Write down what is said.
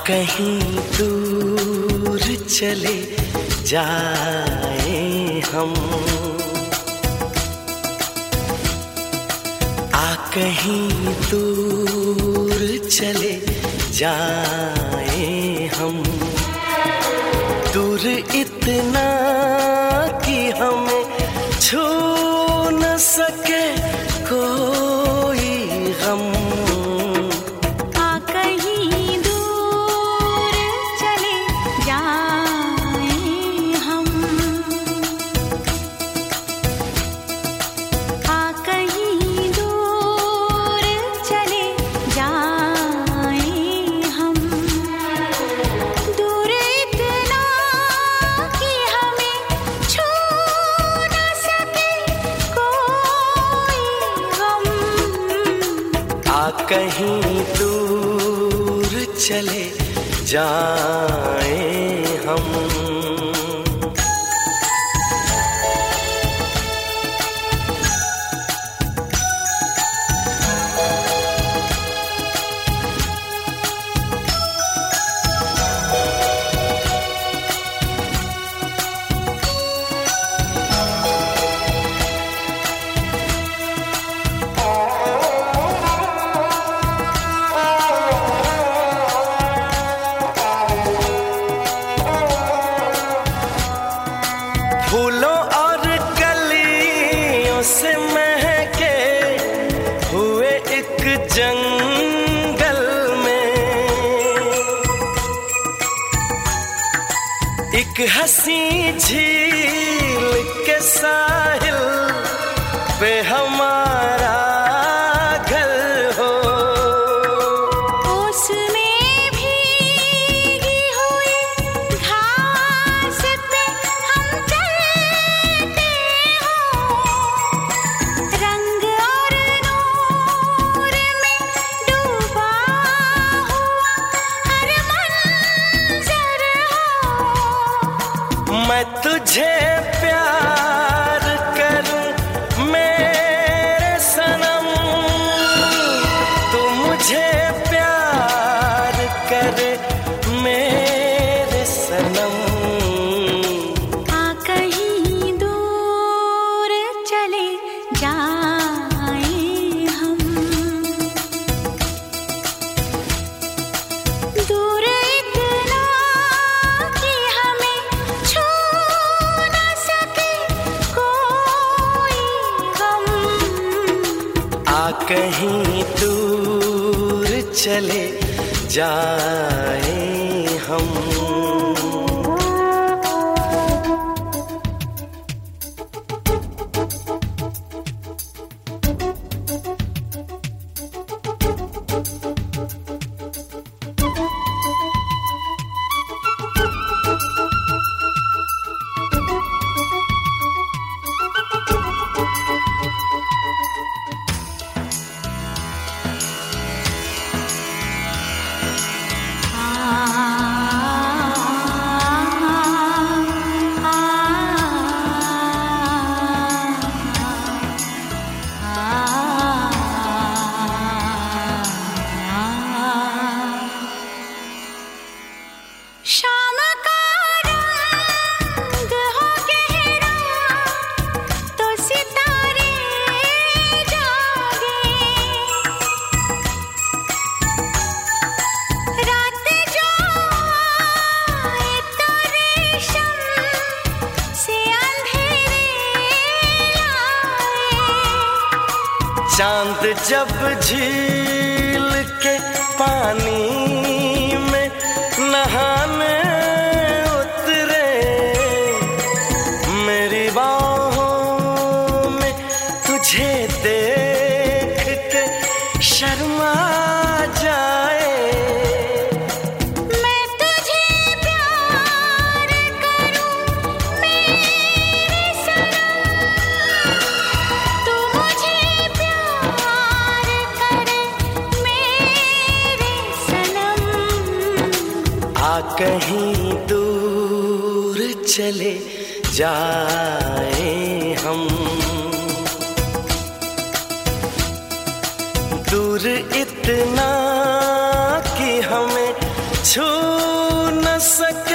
कहीं दूर चले जाए हम, आ कहीं दूर चले जाए हम, दूर इतना कि हमें छू न सके कोई गम। कहीं दूर चले जाए हम। फूलों और कलियों से महके हुए एक जंगल में, एक हंसी झील के साहिल पे हमारा घर हो। मैं तुझे प्यार करूं मेरे सनम, तू मुझे प्यार करे मेरे सनम। आ कहीं दूर चले जाए हम, दूर इतना कि हमें छू न सके कोई गम। आ कहीं दूर चले जाए हम। शाम का रंग हो गहरा तो सितारे जागे, रात जो आए तो रेशम से अंधेरे आए। चांद जब झील के पानी में नहाने उतरे, मेरी बाहों में तुझे देख के शर्मा जाए। मैं तुझे प्यार करूं मेरे सनम, तू मुझे प्यार करे मेरे सनम। आ कहीं दूर चले जाए हम, दूर इतना कि हमें छू न सके